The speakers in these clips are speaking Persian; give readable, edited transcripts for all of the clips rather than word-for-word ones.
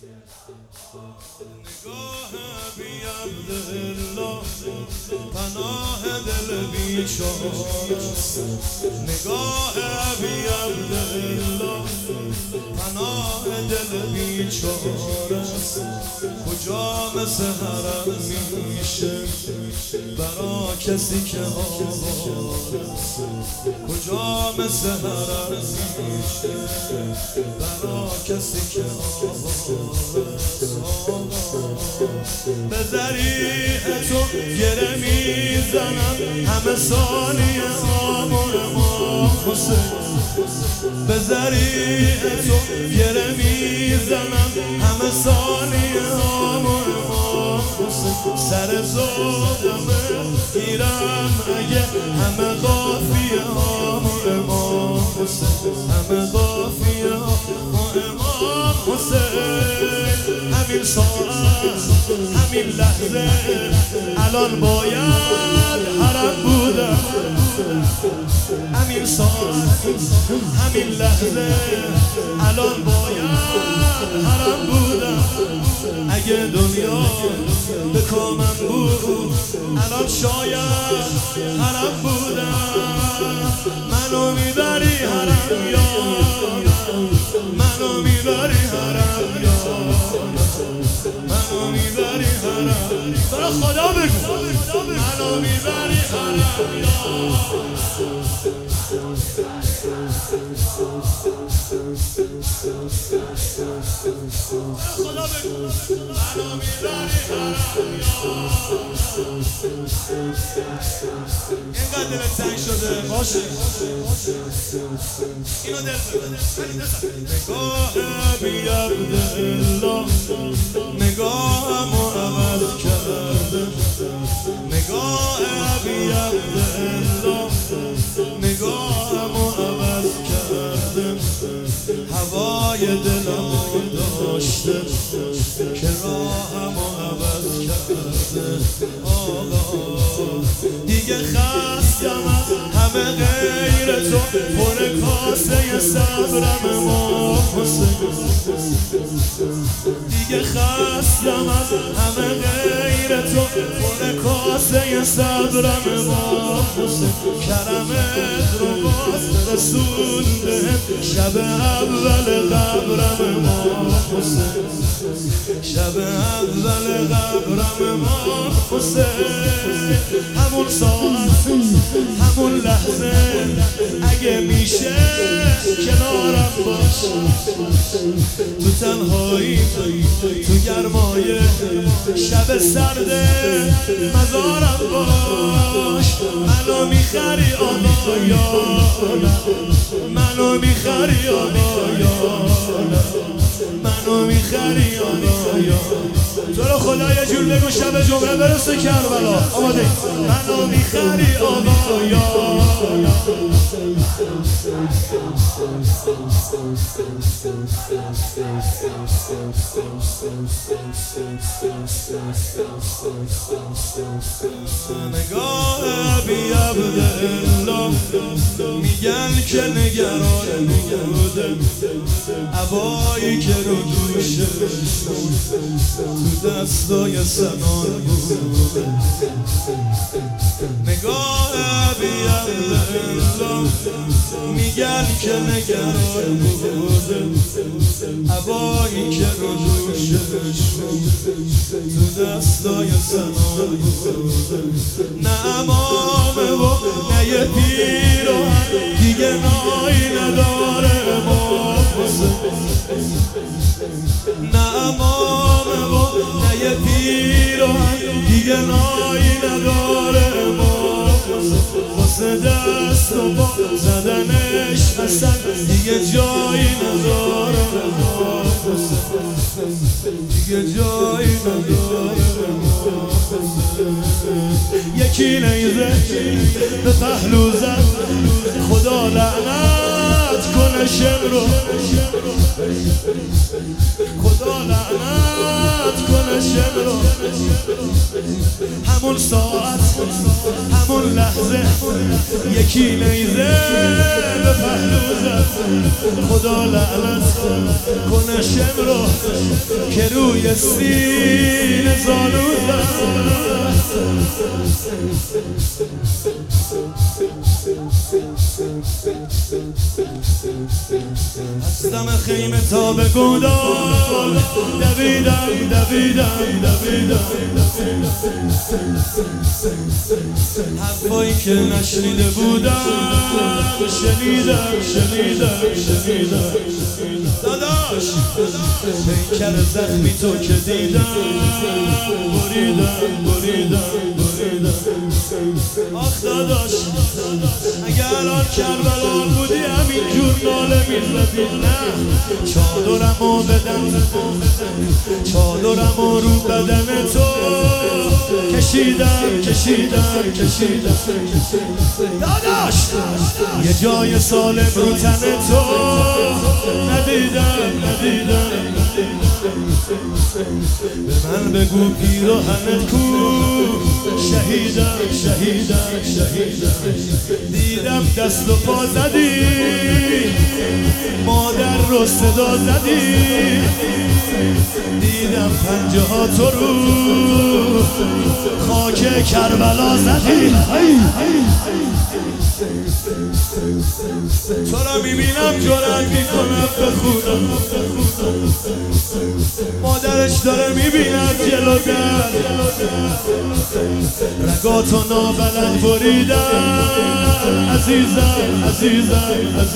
نگاه بی عبدالله پناه دل بیچاره، نگاه بی عبدالله پناه دل بیچاره، کجا مثل حرم میشه برا کسی که آواره، کجا مثل حرم میشه برا کسی که آواره. به ذریع تو گره میزنم همه ثانیه آمون امام حسین، به ذریع تو گره میزنم همه ثانیه آمون امام حسین. سر ذوقمه گیرم اگه همه قافیه آمون امام حسین، همه قافیه آمون امام حسین. همین ساعت همین لحظه الان باید حرم بودم، همین ساعت همین لحظه الان باید حرم بودم. اگه دنیا به کامم بود الان شاید حرم بودم. منو میبری حرم یا منو میبری حرم یا منو میبری حرم، برا خدا بگو منو میبری حرم یا خدا بگو منو میبری حرم یا. اینقدر دلت تنگ شده باشه اینو دل بده. نگاه بی عبدالله نگاهمو عوض کرده، نگاه بی عبدالله نگاهمو عوض کرده، هوای دلمو داشته که راهمو عوض کرده. آقا دیگه خستم از همه غیر تو، پر کاسه صبرم امام حسین. دیگه خستم از همه غیر تو، پر کاسه صبرم امام حسین. کرمت رو باز رسون بهم شب اول قبرم امام حسین، شب اول قبرم امام حسین. همون ساعت همون لحظه اگه میشه کنارم باش، تو تنهایی تو گرمای شب سرد مزارم باش. منو میخری آقا یا منو میخری آقا یا منو میخری آقا یا. تو رو خدا یه جور بگو شب جمعه برسه کربلا. آماده منو میخری آقا یا نگاه بی عبدالله میگن که نگران بوده، عبایی که رو دوشه تو دستای سنان بوده. نگاه بی عبدالله میگن که نگران بوده، عبایی که رو دوشه تو دستای سنان بوده. نه امامه و نه یه پیراهن دیگه نایی نداره امام حسین، نه امامه و نه یه پیراهن دیگه نایی نداره امام حسین. واسه دست و پا زدنش اصلا دیگه جایی نداره امام حسین، دیگه جایی نداره امام حسین. یکی نیزه به پهلو زد خدا لعنت کنه شم رو، خدا لعنت کنه شم رو. همون ساعت همون لحظه یکی نیزه به پهلو زد خدا لعنت کنه داشتم رو که روی سینه زانودم از دم خیمه تا به گودال دویدم حرفایی که نشنیده بودم شنیدم داداش پیکر زخمی تو که دیدم بریدم آخ داداش اگه الان کربلا بودی همینجور ناله میزدی نه چادرمو بدم چادرمو رو بدن تو کشیدم داداش یه جای سالم رو تن تو ندیدم به من بگو پیراهنت کو شهیدم دیدم دست و پا زدی مادر رو صدا زدی دیدم پنجه ها تو رو خاک کربلا زدی تو را میبینم جرأت میکنم بخونم مادرش داره میبیند جلوگر رگاتو نابلد بریدم عزیزم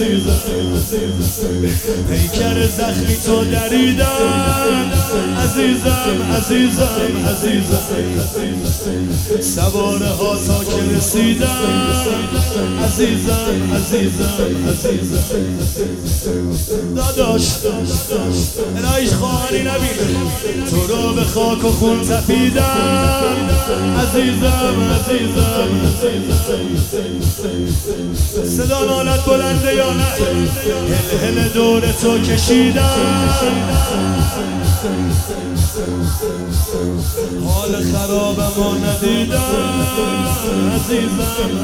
پیکر زخمی تو دریدم عزیزم سواره ها تا که رسیدم عزیزم داداش الهیش خواهری نبینه تو رو به خاک و خون تپیدم عزیزم صدا نالت بلنده یا نه هل دور تو کشیدم حال خرابمو ندیدم عزیزم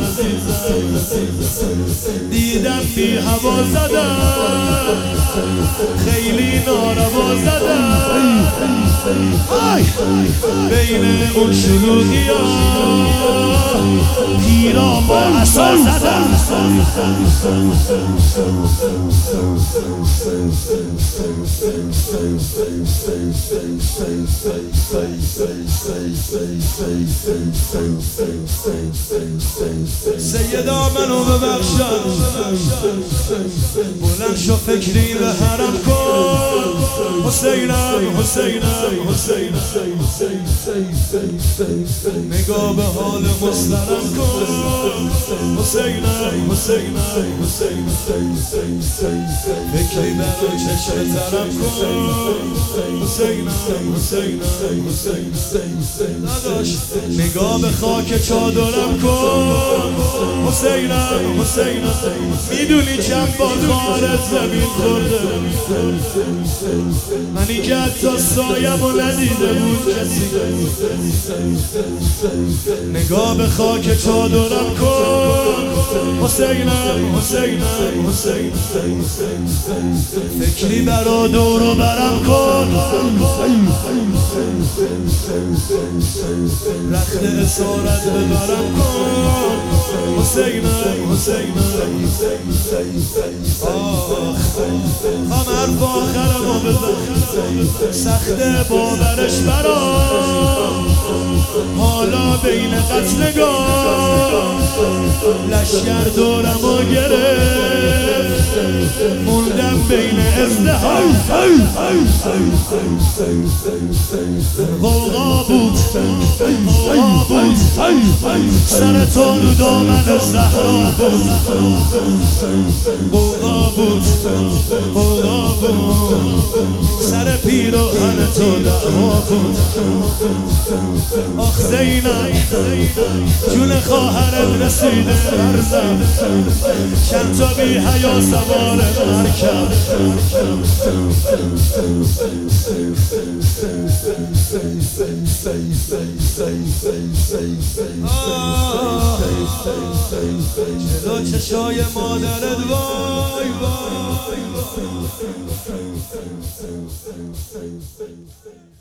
دیدم بی هوا زدم خیلی ناروا زدم بین اون شلوغی ها پیرا با عصا زدم سیدا منو ببخشن بلند شو فکری به حرم کن حسینم نگاه به حال مسترم کن حسینم فکری برای چشم ترم کن حسینم نداش نگاه به خاک چادرم کن حسینم میدونی چند بار خارج زمین خورده منی که حتی سایم و ندیده بود کسی نگاه به خاک چادرم کن حسینم فکری برا دور و برم کن رخت اسارت ببرم کن حسینم هم حرف آخرمو بزن سخته باورش برام حالا بین قتلگاه لشگر دورمو گرفت موندم بین ازدهام غوغا بود سر تو رو دامن زهرا بود غوغا بود سر پیراهن تو دعوا بود آخ زینب جون خواهرت رسیده برزم چند تا بی حیا سوار مرکب جلو چشای مادرت وای وای